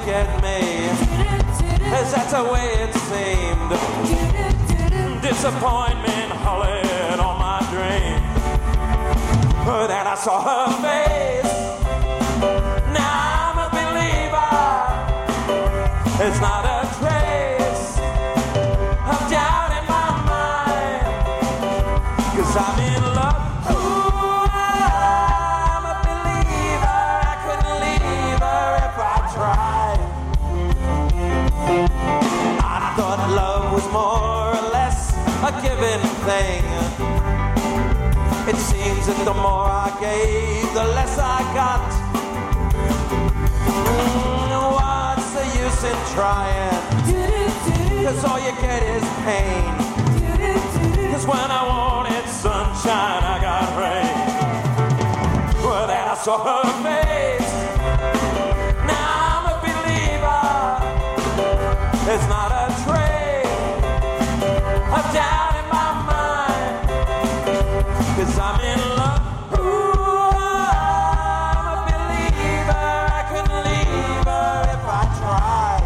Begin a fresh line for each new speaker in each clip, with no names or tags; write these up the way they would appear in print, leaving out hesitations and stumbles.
get me. Is that the way it seemed? Disappointment hollered on my dream. Then I saw her face. Now I'm a believer. It's not a trace of doubt in my mind, 'cause I'm in love. Ooh, I'm a believer. I couldn't leave her if I tried. I thought love was more or less a given thing. It seems that the more I gave, the less I got. What's the use in trying? 'Cause all you get is pain. 'Cause when I wanted sunshine, I got rain. Well, then I saw her face. Now I'm a believer. It's not a trace of doubt in my mind, 'cause I'm in love. Ooh, I'm a believer. I couldn't leave her if I tried.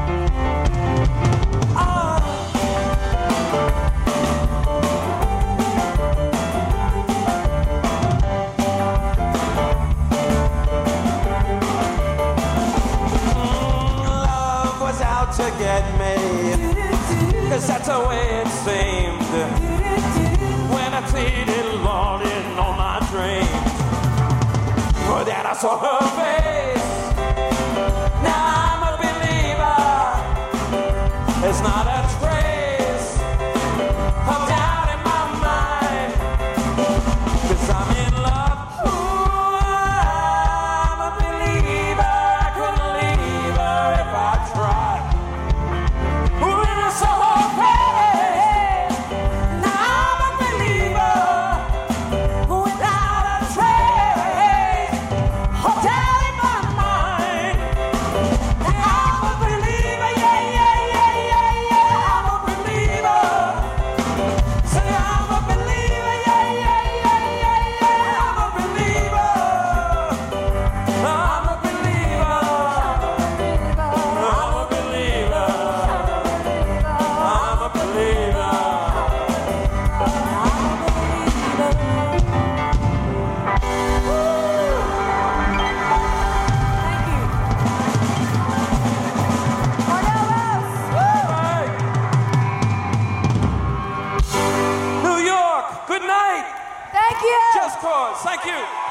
Love was out to get me, 'cause that's the way it seemed. When I pleaded longing on my dream, but then I saw her face. Now I'm a believer. It's not a trace of doubt in my mind, 'cause I'm in love. Ooh, I'm a believer. I couldn't leave her if I tried. When I saw her face, now I'm a believer. Without a trace of doubt in my mind, I'm a believer. Yeah, yeah, yeah, yeah, yeah. I'm a believer. Say I'm a believer. Yeah, yeah, yeah, yeah, yeah. I'm a believer. I'm a believer. I'm a believer. I'm a believer. Hey. New York, good night.
Thank you.
Just Cause, thank you.